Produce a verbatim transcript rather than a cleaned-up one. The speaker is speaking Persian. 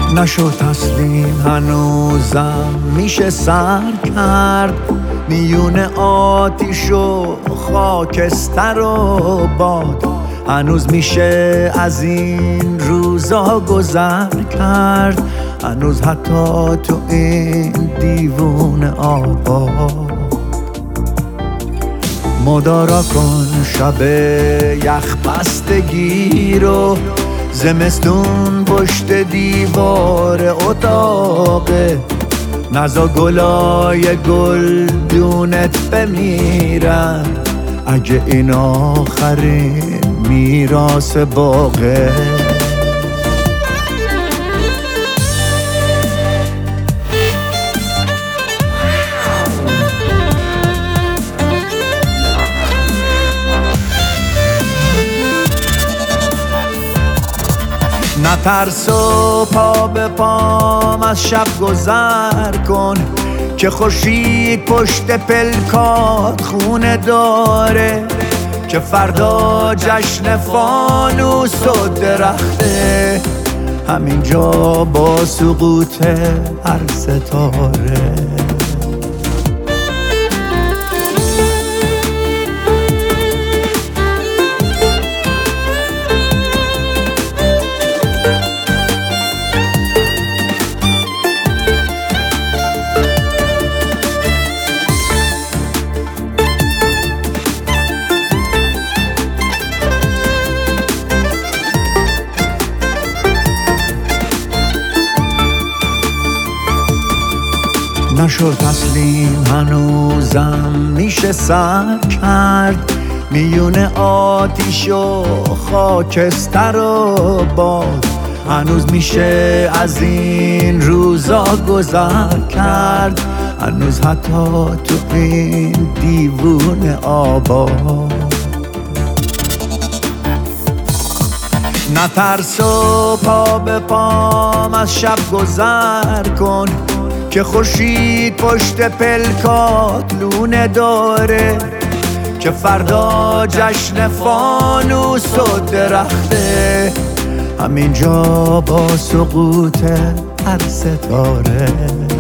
نشد تسلیم هنوزم میشه سر کرد میون آتیش و خاکستر و باد. هنوز میشه از این روزا گذر کرد، هنوز حتی تو این دیوون آباد. مدارا کن شب یخ بستگی رو، زمستون پشت دیوار اتاقه. نزا گلای گلدونت بمیرن اگه این آخرین میراث باغه. نترس و پا به پام از شب گذر کن که خورشید پشت پلکات خونه داره، که فردا جشن فانوس و درخته همینجا با سقوط هر ستاره. نشد تسلیم هنوزم میشه سر کرد میون آتیش و خاکستر و باد. هنوز میشه از این روزا گذر کرد، هنوز حتی تو این دیوون آباد. نترس و پا به پام از شب گذر کن که خورشید پشت پلکات لونه داره، که فردا جشن فانوس و درخته همینجا با سقوط هر ستاره.